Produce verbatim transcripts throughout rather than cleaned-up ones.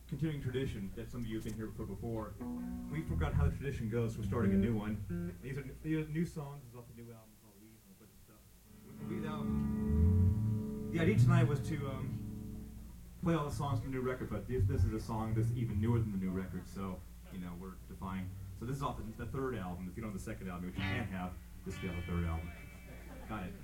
continuing tradition that some of you have been here for before. We forgot how the tradition goes, so we're starting a new one. These are, these are new songs. This is off the new album called Weasel. But it's, uh, we, um, the idea tonight was to um, play all the songs from the new record, but this, this is a song that's even newer than the new record, so, you know, we're defying. So this is off the, the third album. If you don't have the second album, which you can't have, this will be on the third album. Got it.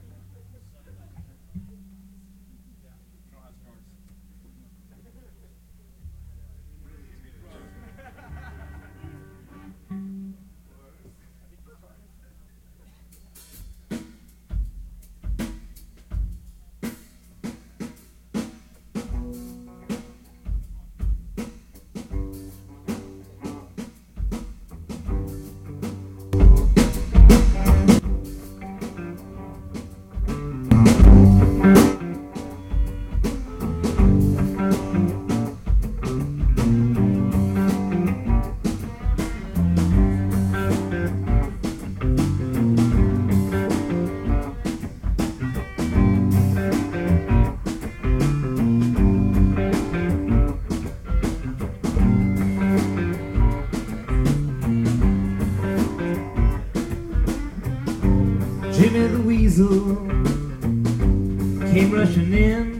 Jimmy the Weasel came rushing in,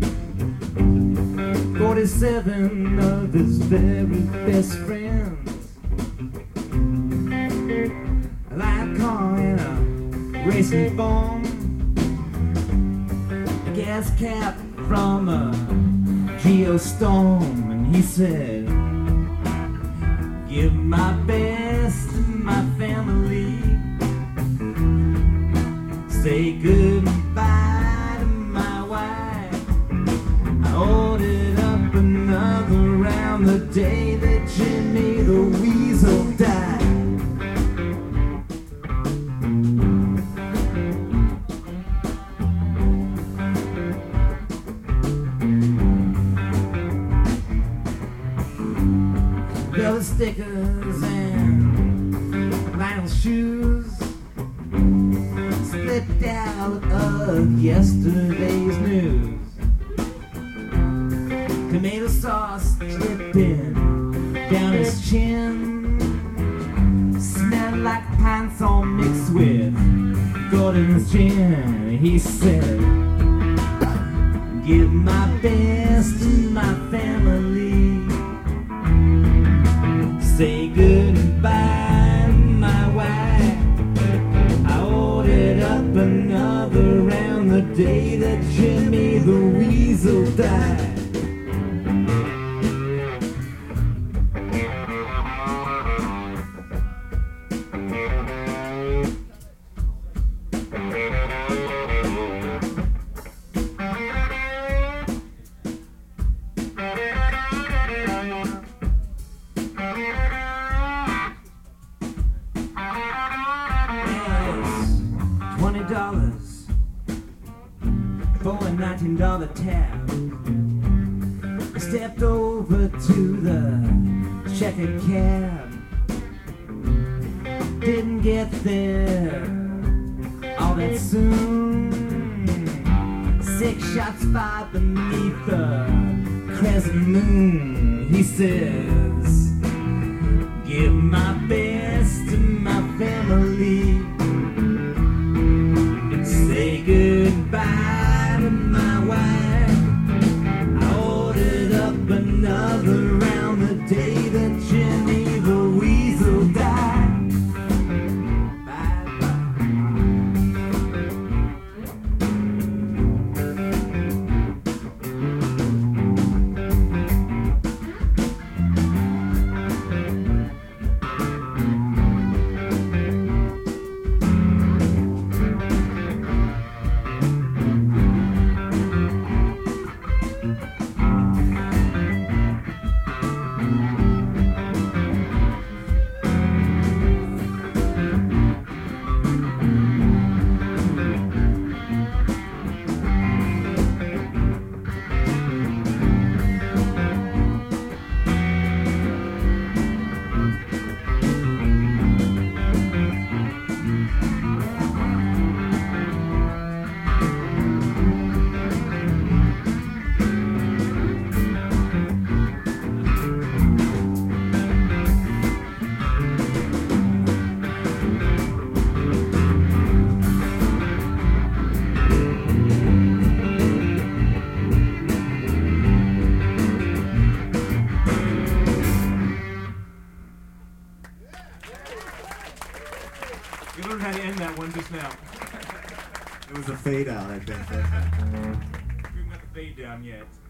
forty-seven of his very best friends, a light car and a racing phone, a gas cap from a Geostorm, and he said, give my best to my family, say goodbye to my wife. I ordered up another round the day that Jimmy the Weasel died. Velvet stickers and vinyl shoes slipped out of yesterday's news. Tomato sauce dripping down his chin, smelled like pine sol mixed with Gordon's gin. He said, give my best to my family, say goodbye to my wife. I ordered up another round the day that Jimmy the Weasel died. twenty dollars for a nineteen dollar tab. I stepped over to the checkered cab. Didn't get there all that soon. Six shots fired beneath the crescent moon. He says, give my best to my family, say goodbye to my wife. I ordered up another round the day that Jimmy the Weasel died. Bye bye. You learned how to end that one just now. It was a fade out, I think. We haven't got the fade down yet.